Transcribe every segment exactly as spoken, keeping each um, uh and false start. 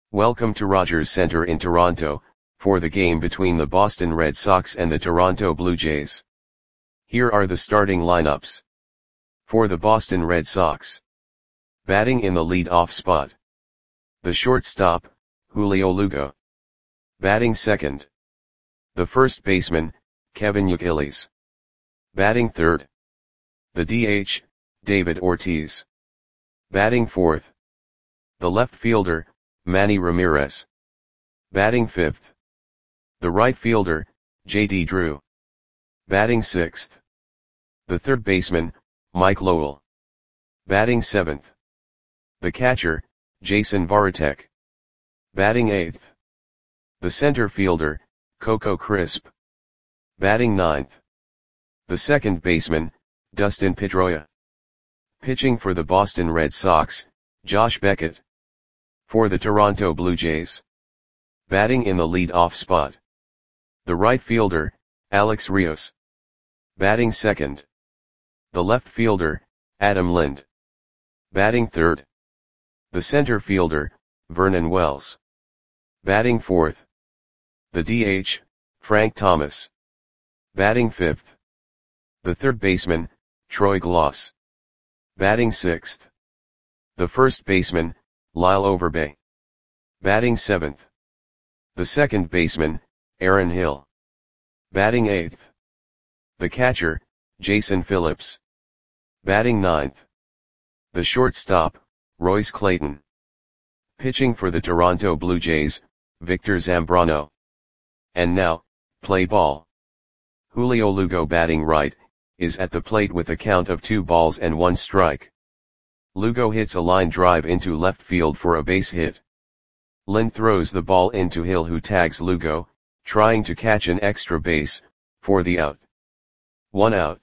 Welcome to Rogers Centre in Toronto, for the game between the Boston Red Sox and the Toronto Blue Jays. Here are the starting lineups. For the Boston Red Sox. Batting in the lead-off spot. The shortstop, Julio Lugo. Batting second. The first baseman, Kevin Youkilis. Batting third. The D H, David Ortiz. Batting fourth. The left fielder, Manny Ramirez. Batting fifth. The right fielder, J D Drew. Batting sixth. The third baseman, Mike Lowell. Batting seventh. The catcher, Jason Varitek. Batting eighth. The center fielder, Coco Crisp. Batting ninth. The second baseman, Dustin Pedroia. Pitching for the Boston Red Sox, Josh Beckett. For the Toronto Blue Jays. Batting in the lead-off spot. The right fielder, Alex Rios. Batting second. The left fielder, Adam Lind. Batting third. The center fielder, Vernon Wells. Batting fourth. The D H, Frank Thomas. Batting fifth. The third baseman, Troy Glaus. Batting sixth. The first baseman, Lyle Overbay. Batting seventh. The second baseman, Aaron Hill. Batting eighth. The catcher, Jason Phillips. Batting ninth. The shortstop, Royce Clayton. Pitching for the Toronto Blue Jays, Victor Zambrano. And now, play ball. Julio Lugo batting right, is at the plate with a count of two balls and one strike. Lugo hits a line drive into left field for a base hit. Lind throws the ball into Hill, who tags Lugo, trying to catch an extra base, for the out. One out.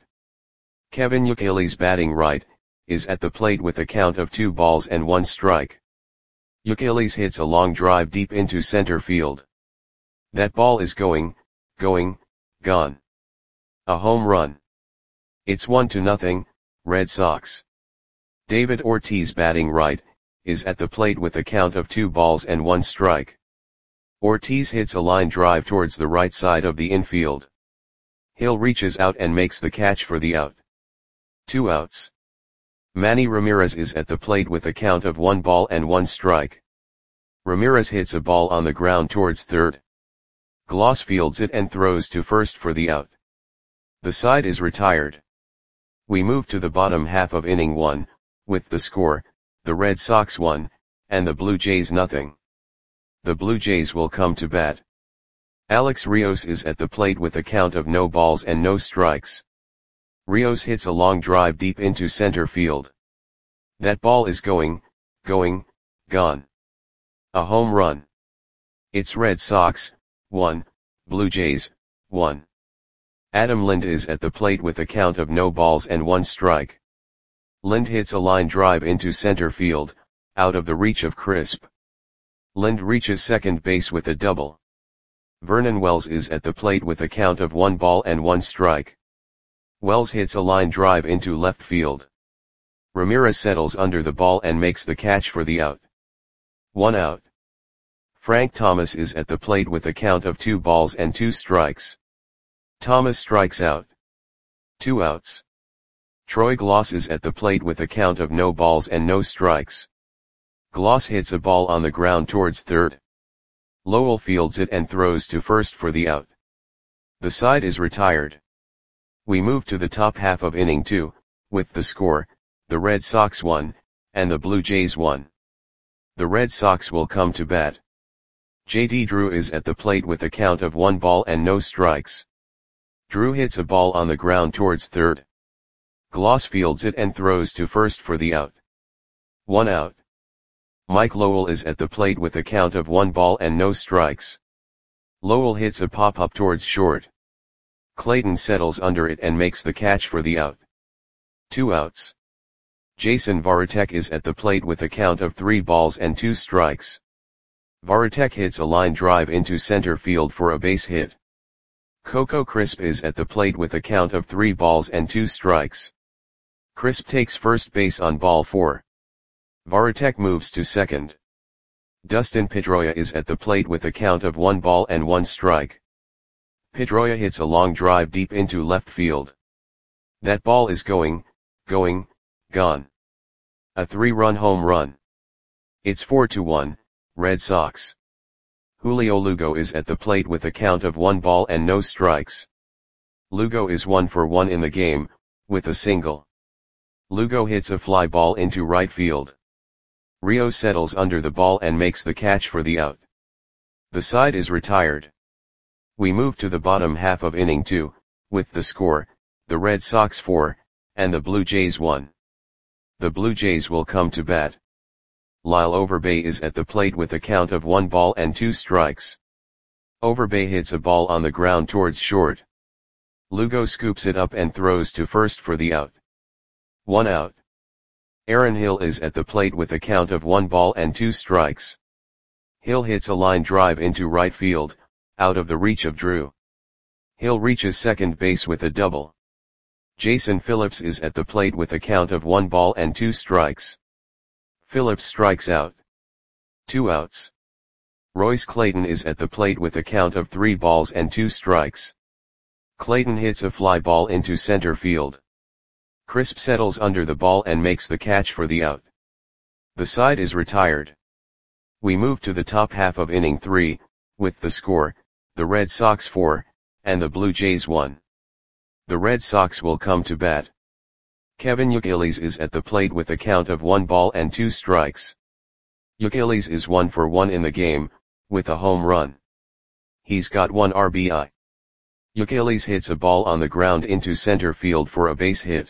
Kevin Youkilis batting right, is at the plate with a count of two balls and one strike. Youkilis hits a long drive deep into center field. That ball is going, going, gone. A home run. It's one to nothing, Red Sox. David Ortiz batting right, is at the plate with a count of two balls and one strike. Ortiz hits a line drive towards the right side of the infield. Hill reaches out and makes the catch for the out. Two outs. Manny Ramirez is at the plate with a count of one ball and one strike. Ramirez hits a ball on the ground towards third. Glaus fields it and throws to first for the out. The side is retired. We move to the bottom half of inning one, with the score, the Red Sox one, and the Blue Jays nothing. The Blue Jays will come to bat. Alex Rios is at the plate with a count of no balls and no strikes. Rios hits a long drive deep into center field. That ball is going, going, gone. A home run. It's Red Sox, one, Blue Jays, one. Adam Lind is at the plate with a count of no balls and one strike. Lind hits a line drive into center field, out of the reach of Crisp. Lind reaches second base with a double. Vernon Wells is at the plate with a count of one ball and one strike. Wells hits a line drive into left field. Ramirez settles under the ball and makes the catch for the out. One out. Frank Thomas is at the plate with a count of two balls and two strikes. Thomas strikes out. Two outs. Troy Glaus is at the plate with a count of no balls and no strikes. Glaus hits a ball on the ground towards third. Lowell fields it and throws to first for the out. The side is retired. We move to the top half of inning two, with the score, the Red Sox one, and the Blue Jays one. The Red Sox will come to bat. J D Drew is at the plate with a count of one ball and no strikes. Drew hits a ball on the ground towards third. Glaus fields it and throws to first for the out. One out. Mike Lowell is at the plate with a count of one ball and no strikes. Lowell hits a pop-up towards short. Clayton settles under it and makes the catch for the out. Two outs. Jason Varitek is at the plate with a count of three balls and two strikes. Varitek hits a line drive into center field for a base hit. Coco Crisp is at the plate with a count of three balls and two strikes. Crisp takes first base on ball four. Varitek moves to second. Dustin Pedroia is at the plate with a count of one ball and one strike. Pedroia hits a long drive deep into left field. That ball is going, going, gone. A three-run home run. It's four to one, Red Sox. Julio Lugo is at the plate with a count of one ball and no strikes. Lugo is one for one in the game, with a single. Lugo hits a fly ball into right field. Rios settles under the ball and makes the catch for the out. The side is retired. We move to the bottom half of inning two, with the score, the Red Sox four, and the Blue Jays one. The Blue Jays will come to bat. Lyle Overbay is at the plate with a count of one ball and two strikes. Overbay hits a ball on the ground towards short. Lugo scoops it up and throws to first for the out. One out. Aaron Hill is at the plate with a count of one ball and two strikes. Hill hits a line drive into right field, out of the reach of Drew. Hill reaches second base with a double. Jason Phillips is at the plate with a count of one ball and two strikes. Phillips strikes out. Two outs. Royce Clayton is at the plate with a count of three balls and two strikes. Clayton hits a fly ball into center field. Crisp settles under the ball and makes the catch for the out. The side is retired. We move to the top half of inning three, with the score, the Red Sox four, and the Blue Jays one. The Red Sox will come to bat. Kevin Youkilis is at the plate with a count of one ball and two strikes. Youkilis is one for one in the game, with a home run. He's got one R B I. Youkilis hits a ball on the ground into center field for a base hit.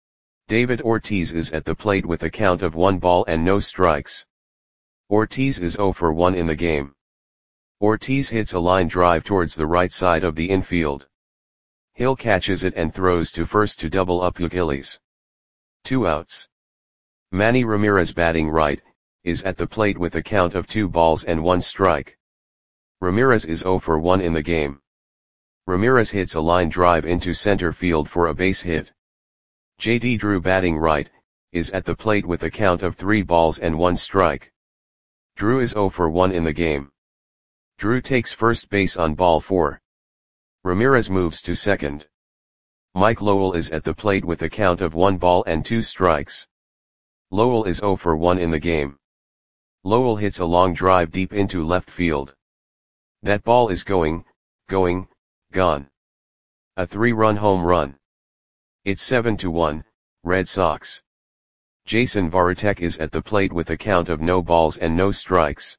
David Ortiz is at the plate with a count of one ball and no strikes. Ortiz is zero for one in the game. Ortiz hits a line drive towards the right side of the infield. Hill catches it and throws to first to double up Youkilis. Two outs. Manny Ramirez, batting right, is at the plate with a count of two balls and one strike. Ramirez is zero for one in the game. Ramirez hits a line drive into center field for a base hit. J D Drew, batting right, is at the plate with a count of three balls and one strike. Drew is zero for one in the game. Drew takes first base on ball four. Ramirez moves to second. Mike Lowell is at the plate with a count of one ball and two strikes. Lowell is zero for one in the game. Lowell hits a long drive deep into left field. That ball is going, going, gone. A three-run home run. It's seven to one, Red Sox. Jason Varitek is at the plate with a count of no balls and no strikes.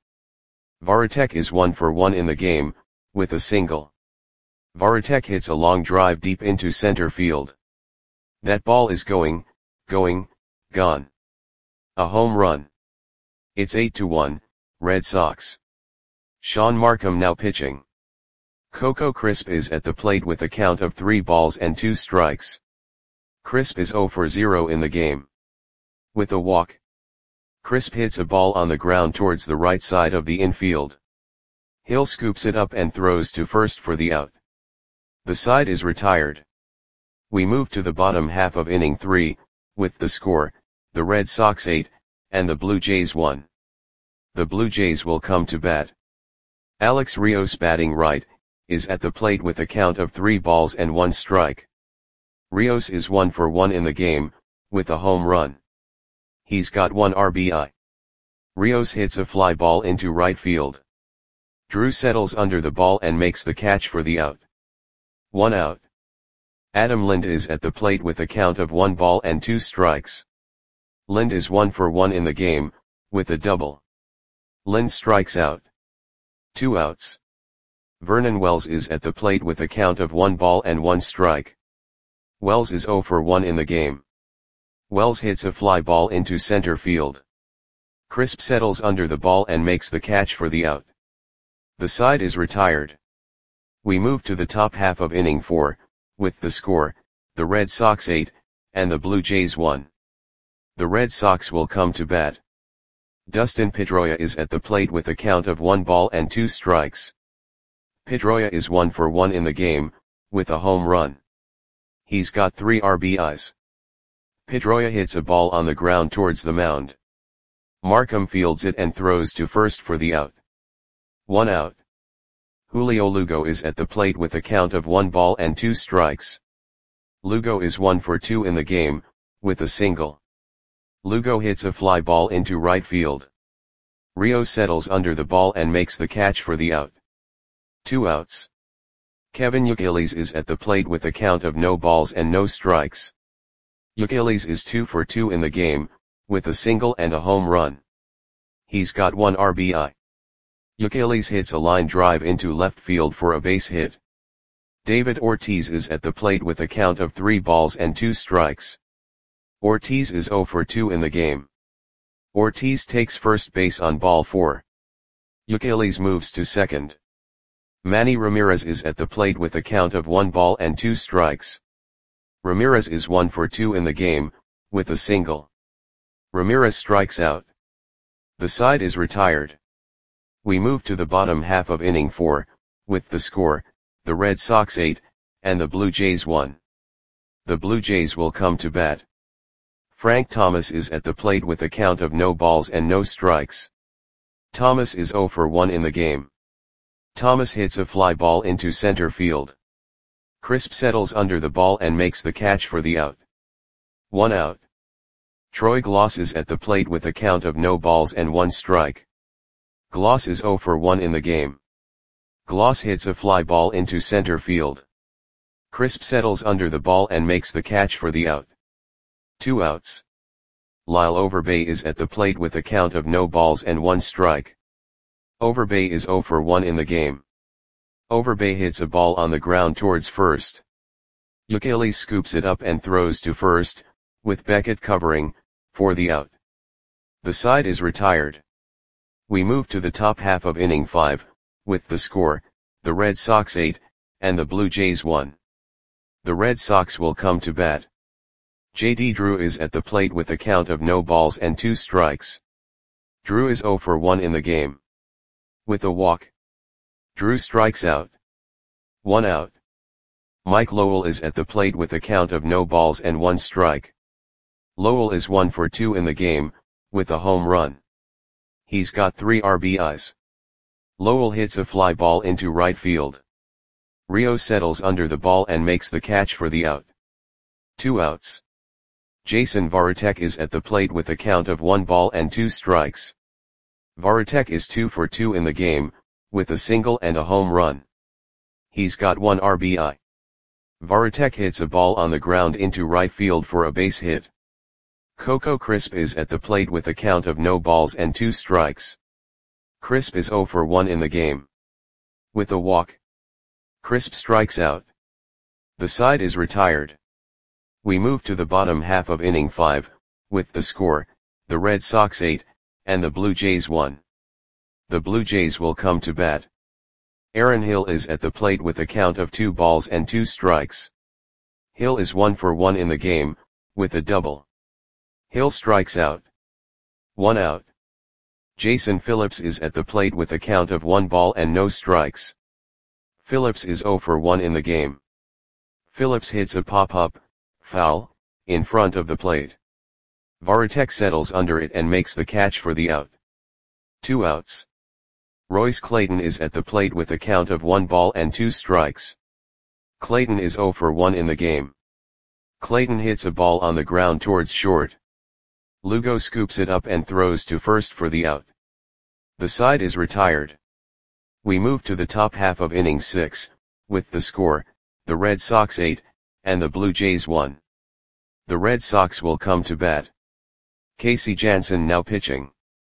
Varitek is one for one in the game, with a single. Varitek hits a long drive deep into center field. That ball is going, going, gone. A home run. It's eight to one, Red Sox. Sean Markham now pitching. Coco Crisp is at the plate with a count of three balls and two strikes. Crisp is zero for zero in the game. With a walk. Crisp hits a ball on the ground towards the right side of the infield. Hill scoops it up and throws to first for the out. The side is retired. We move to the bottom half of inning three, with the score, the Red Sox eight, and the Blue Jays one. The Blue Jays will come to bat. Alex Rios, batting right, is at the plate with a count of three balls and one strike. Rios is one for one in the game, with a home run. He's got one R B I. Rios hits a fly ball into right field. Drew settles under the ball and makes the catch for the out. One out. Adam Lind is at the plate with a count of one ball and two strikes. Lind is one for one in the game, with a double. Lind strikes out. Two outs. Vernon Wells is at the plate with a count of one ball and one strike. Wells is zero for one in the game. Wells hits a fly ball into center field. Crisp settles under the ball and makes the catch for the out. The side is retired. We move to the top half of inning four, with the score, the Red Sox eight, and the Blue Jays one. The Red Sox will come to bat. Dustin Pedroia is at the plate with a count of one ball and two strikes. Pedroia is one for one in the game, with a home run. He's got three R B Is. Pedroia hits a ball on the ground towards the mound. Markham fields it and throws to first for the out. One out. Julio Lugo is at the plate with a count of one ball and two strikes. Lugo is one for two in the game, with a single. Lugo hits a fly ball into right field. Rio settles under the ball and makes the catch for the out. Two outs. Kevin Youkilis is at the plate with a count of no balls and no strikes. Youkilis is two for two in the game, with a single and a home run. He's got one R B I. Youkilis hits a line drive into left field for a base hit. David Ortiz is at the plate with a count of three balls and two strikes. Ortiz is zero for two in the game. Ortiz takes first base on ball four. Youkilis moves to second. Manny Ramirez is at the plate with a count of one ball and two strikes. Ramirez is one for two in the game, with a single. Ramirez strikes out. The side is retired. We move to the bottom half of inning four, with the score, the Red Sox eight, and the Blue Jays one. The Blue Jays will come to bat. Frank Thomas is at the plate with a count of no balls and no strikes. Thomas is zero for one in the game. Thomas hits a fly ball into center field. Crisp settles under the ball and makes the catch for the out. One out. Troy Gloss is at the plate with a count of no balls and one strike. Gloss is zero for one in the game. Gloss hits a fly ball into center field. Crisp settles under the ball and makes the catch for the out. Two outs. Lyle Overbay is at the plate with a count of no balls and one strike. Overbay is zero for one in the game. Overbay hits a ball on the ground towards first. Youkilis scoops it up and throws to first, with Beckett covering, for the out. The side is retired. We move to the top half of inning five, with the score, the Red Sox eight, and the Blue Jays one. The Red Sox will come to bat. J D Drew is at the plate with a count of no balls and two strikes. Drew is zero for one in the game. With a walk. Drew strikes out. One out. Mike Lowell is at the plate with a count of no balls and one strike. Lowell is one for two in the game, with a home run. He's got three R B Is. Lowell hits a fly ball into right field. Rio settles under the ball and makes the catch for the out. Two outs. Jason Varitek is at the plate with a count of one ball and two strikes. Varitek is two for two in the game, with a single and a home run. He's got one R B I. Varitek hits a ball on the ground into right field for a base hit. Coco Crisp is at the plate with a count of no balls and two strikes. Crisp is zero for one in the game. With a walk. Crisp strikes out. The side is retired. We move to the bottom half of inning five, with the score, the Red Sox eight, and the Blue Jays one. The Blue Jays will come to bat. Aaron Hill is at the plate with a count of two balls and two strikes. Hill is one for one in the game, with a double. Hill strikes out. One out. Jason Phillips is at the plate with a count of one ball and no strikes. Phillips is zero for one in the game. Phillips hits a pop-up, foul, in front of the plate. Varitek settles under it and makes the catch for the out. Two outs. Royce Clayton is at the plate with a count of one ball and two strikes. Clayton is zero for one in the game. Clayton hits a ball on the ground towards short. Lugo scoops it up and throws to first for the out. The side is retired. We move to the top half of inning six, with the score, the Red Sox eight, and the Blue Jays one. The Red Sox will come to bat. Casey Janssen now pitching.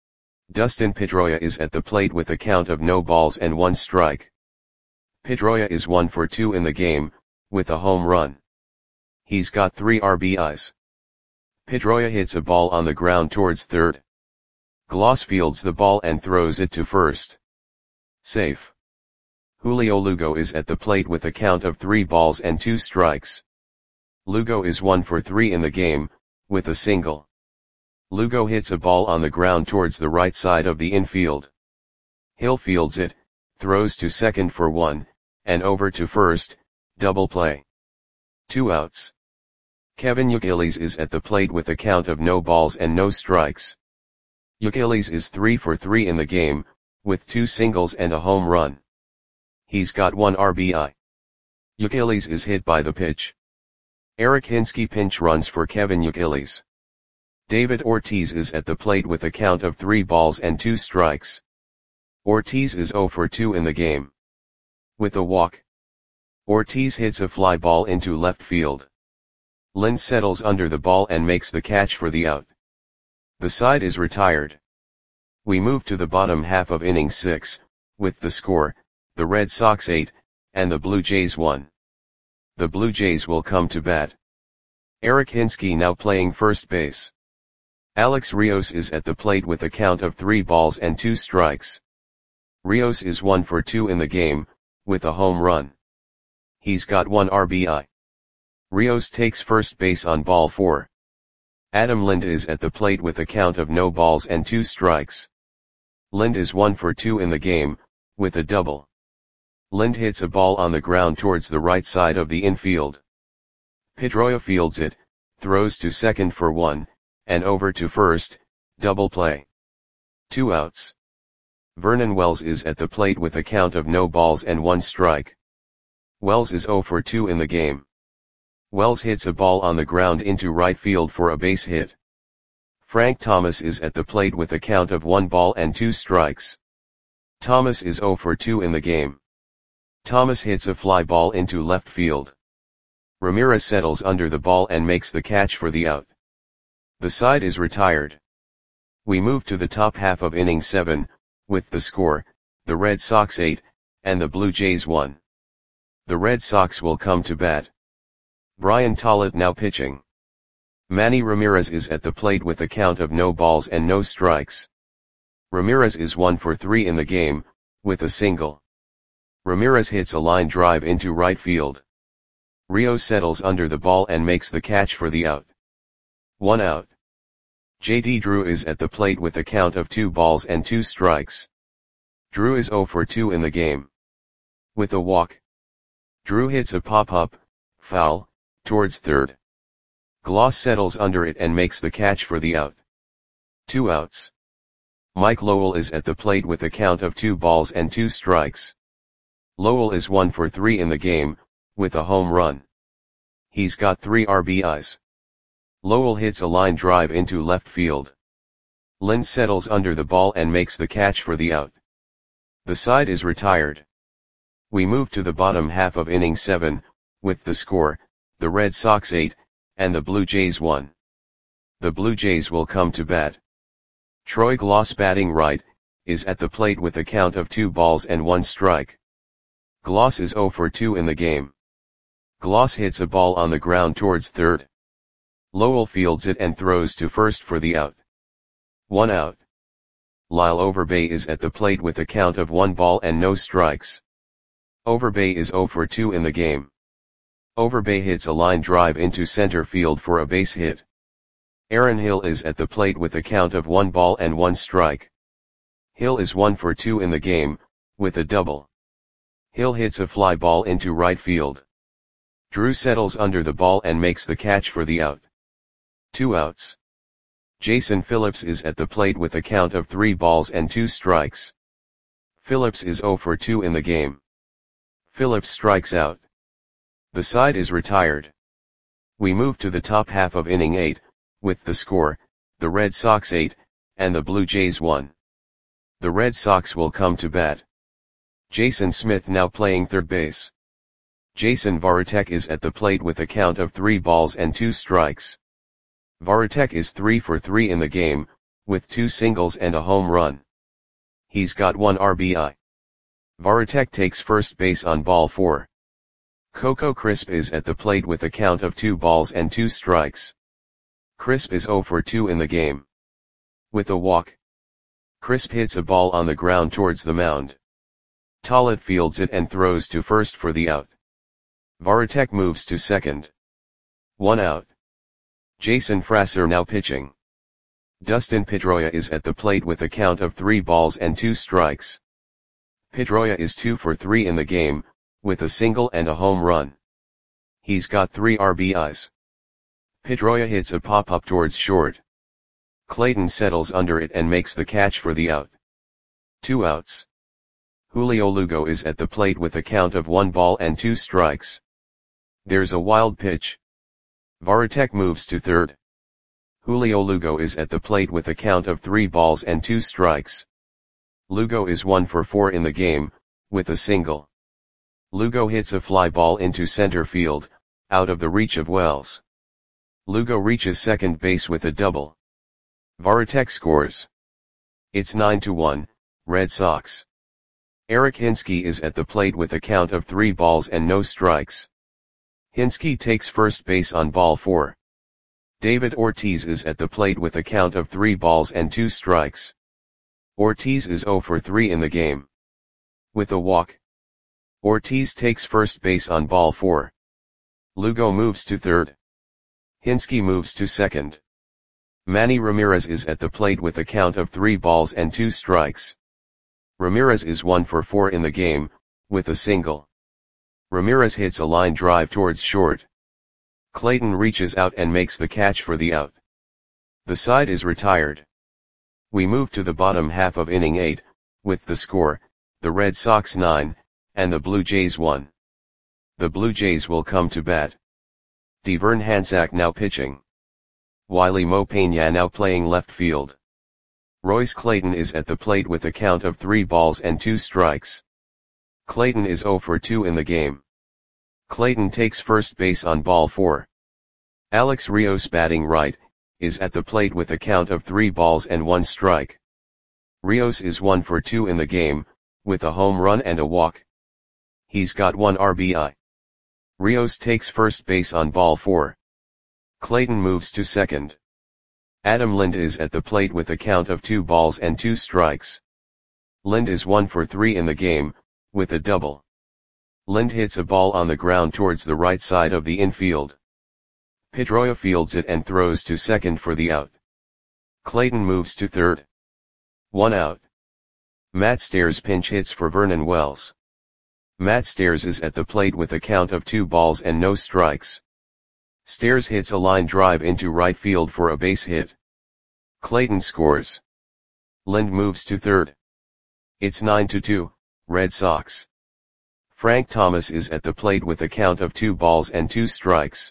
Dustin Pedroia is at the plate with a count of no balls and one strike. Pedroia is one for two in the game, with a home run. He's got three R B Is. Pedroia hits a ball on the ground towards third. Gloss fields the ball and throws it to first. Safe. Julio Lugo is at the plate with a count of three balls and two strikes. Lugo is one for three in the game, with a single. Lugo hits a ball on the ground towards the right side of the infield. Hill fields it, throws to second for one, and over to first, double play. Two outs. Kevin Youkilis is at the plate with a count of no balls and no strikes. Youkilis is three for three in the game, with two singles and a home run. He's got one R B I. Youkilis is hit by the pitch. Eric Hinske pinch runs for Kevin Youkilis. David Ortiz is at the plate with a count of three balls and two strikes. Ortiz is zero for two in the game. With a walk, Ortiz hits a fly ball into left field. Lind settles under the ball and makes the catch for the out. The side is retired. We move to the bottom half of inning six, with the score, the Red Sox eight, and the Blue Jays one. The Blue Jays will come to bat. Eric Hinske now playing first base. Alex Rios is at the plate with a count of three balls and two strikes. Rios is one for two in the game, with a home run. He's got one R B I. Rios takes first base on ball four. Adam Lind is at the plate with a count of no balls and two strikes. Lind is one for two in the game, with a double. Lind hits a ball on the ground towards the right side of the infield. Pedroia fields it, throws to second for one, and over to first, double play. Two outs. Vernon Wells is at the plate with a count of no balls and one strike. Wells is zero for two in the game. Wells hits a ball on the ground into right field for a base hit. Frank Thomas is at the plate with a count of one ball and two strikes. Thomas is zero for two in the game. Thomas hits a fly ball into left field. Ramirez settles under the ball and makes the catch for the out. The side is retired. We move to the top half of inning seven, with the score, the Red Sox eight, and the Blue Jays one. The Red Sox will come to bat. Brian Tollett now pitching. Manny Ramirez is at the plate with a count of no balls and no strikes. Ramirez is one for three in the game, with a single. Ramirez hits a line drive into right field. Rios settles under the ball and makes the catch for the out. One out. J D Drew is at the plate with a count of two balls and two strikes. Drew is zero for two in the game. With a walk, Drew hits a pop-up, foul, towards third. Gloss settles under it and makes the catch for the out. Two outs. Mike Lowell is at the plate with a count of two balls and two strikes. Lowell is one for three in the game, with a home run. He's got three R B Is. Lowell hits a line drive into left field. Lind settles under the ball and makes the catch for the out. The side is retired. We move to the bottom half of inning seven, with the score, the Red Sox eight, and the Blue Jays one. The Blue Jays will come to bat. Troy Gloss batting right, is at the plate with a count of two balls and one strike. Gloss is zero for two in the game. Gloss hits a ball on the ground towards third. Lowell fields it and throws to first for the out. One out. Lyle Overbay is at the plate with a count of one ball and no strikes. Overbay is zero for two in the game. Overbay hits a line drive into center field for a base hit. Aaron Hill is at the plate with a count of one ball and one strike. Hill is one for two in the game, with a double. Hill hits a fly ball into right field. Drew settles under the ball and makes the catch for the out. Two outs. Jason Phillips is at the plate with a count of three balls and two strikes. Phillips is zero for two in the game. Phillips strikes out. The side is retired. We move to the top half of inning eight, with the score, the Red Sox eight, and the Blue Jays one. The Red Sox will come to bat. Jason Smith now playing third base. Jason Varitek is at the plate with a count of three balls and two strikes. Varitek is three for three in the game, with two singles and a home run. He's got one R B I. Varitek takes first base on ball four. Coco Crisp is at the plate with a count of two balls and two strikes. Crisp is zero for two in the game. With a walk, Crisp hits a ball on the ground towards the mound. Tollett fields it and throws to first for the out. Varitek moves to second. One out. Jason Frasser now pitching. Dustin Pedroia is at the plate with a count of three balls and two strikes. Pedroia is two for three in the game, with a single and a home run. He's got three R B Is. Pedroia hits a pop-up towards short. Clayton settles under it and makes the catch for the out. Two outs. Julio Lugo is at the plate with a count of one ball and two strikes. There's a wild pitch. Varitek moves to third. Julio Lugo is at the plate with a count of three balls and two strikes. Lugo is one for four in the game, with a single. Lugo hits a fly ball into center field, out of the reach of Wells. Lugo reaches second base with a double. Varitek scores. It's nine to one, Red Sox. Eric Hinske is at the plate with a count of three balls and no strikes. Hinske takes first base on ball four. David Ortiz is at the plate with a count of three balls and two strikes. Ortiz is zero for three in the game. With a walk. Ortiz takes first base on ball four. Lugo moves to third. Hinske moves to second. Manny Ramirez is at the plate with a count of three balls and two strikes. Ramirez is one for four in the game, with a single. Ramirez hits a line drive towards short. Clayton reaches out and makes the catch for the out. The side is retired. We move to the bottom half of inning eight, with the score, the Red Sox nine, and the Blue Jays one. The Blue Jays will come to bat. Devern Hansack now pitching. Wiley Mo Peña now playing left field. Royce Clayton is at the plate with a count of three balls and two strikes. Clayton is zero for two in the game. Clayton takes first base on ball four. Alex Rios batting right, is at the plate with a count of three balls and one strike. Rios is one for two in the game, with a home run and a walk. He's got one R B I. Rios takes first base on ball four. Clayton moves to second. Adam Lind is at the plate with a count of two balls and two strikes. Lind is one for three in the game, with a double. Lind hits a ball on the ground towards the right side of the infield. Pedroia fields it and throws to second for the out. Clayton moves to third. One out. Matt Stairs pinch hits for Vernon Wells. Matt Stairs is at the plate with a count of two balls and no strikes. Stairs hits a line drive into right field for a base hit. Clayton scores. Lind moves to third. It's nine to two, Red Sox. Frank Thomas is at the plate with a count of two balls and two strikes.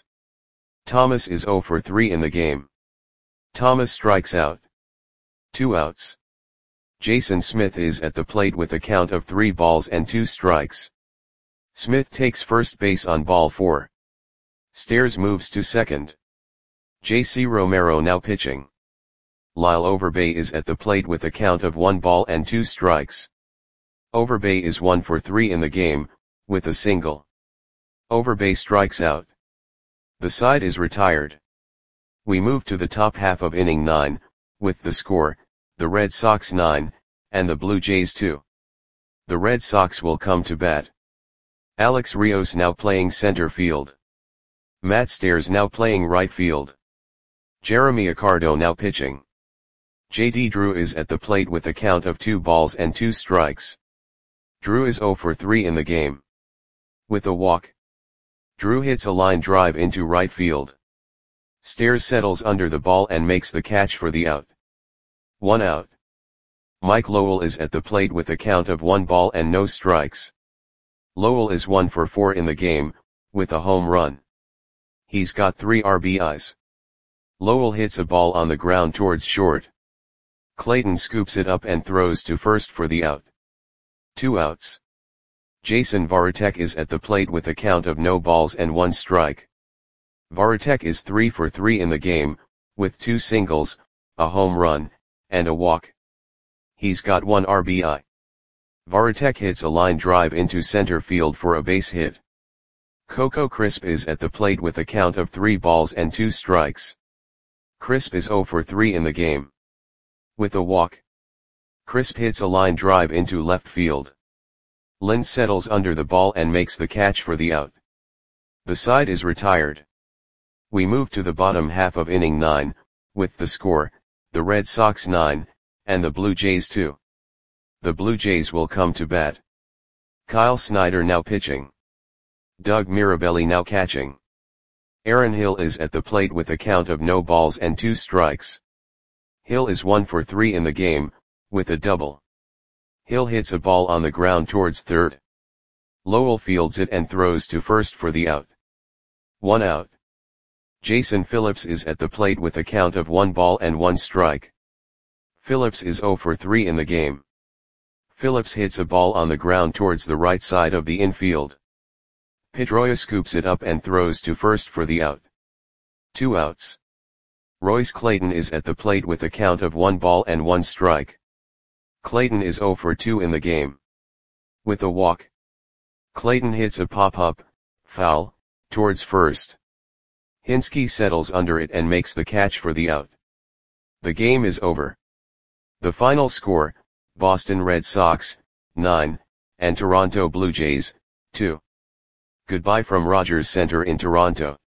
Thomas is zero for three in the game. Thomas strikes out. Two outs. Jason Smith is at the plate with a count of three balls and two strikes. Smith takes first base on ball four. Stairs moves to second. J C Romero now pitching. Lyle Overbay is at the plate with a count of one ball and two strikes. Overbay is one for three in the game, with a single. Overbay strikes out. The side is retired. We move to the top half of inning nine, with the score, the Red Sox nine, and the Blue Jays two. The Red Sox will come to bat. Alex Rios now playing center field. Matt Stairs now playing right field. Jeremy Accardo now pitching. J D Drew is at the plate with a count of two balls and two strikes. Drew is zero for three in the game. With a walk. Drew hits a line drive into right field. Stairs settles under the ball and makes the catch for the out. One out. Mike Lowell is at the plate with a count of one ball and no strikes. Lowell is one for four in the game, with a home run. He's got three R B Is. Lowell hits a ball on the ground towards short. Clayton scoops it up and throws to first for the out. Two outs. Jason Varitek is at the plate with a count of no balls and one strike. Varitek is three for three in the game, with two singles, a home run, and a walk. He's got one R B I. Varitek hits a line drive into center field for a base hit. Coco Crisp is at the plate with a count of three balls and two strikes. Crisp is zero for three in the game. With a walk. Crisp hits a line drive into left field. Lind settles under the ball and makes the catch for the out. The side is retired. We move to the bottom half of inning nine, with the score, the Red Sox nine, and the Blue Jays two. The Blue Jays will come to bat. Kyle Snyder now pitching. Doug Mirabelli now catching. Aaron Hill is at the plate with a count of no balls and two strikes. Hill is one for three in the game, with a double. Hill hits a ball on the ground towards third. Lowell fields it and throws to first for the out. One out. Jason Phillips is at the plate with a count of one ball and one strike. Phillips is zero for three in the game. Phillips hits a ball on the ground towards the right side of the infield. Pedroia scoops it up and throws to first for the out. Two outs. Royce Clayton is at the plate with a count of one ball and one strike. Clayton is zero for two in the game. With a walk. Clayton hits a pop-up, foul, towards first. Hinske settles under it and makes the catch for the out. The game is over. The final score, Boston Red Sox, nine, and Toronto Blue Jays, two. Goodbye from Rogers Center in Toronto.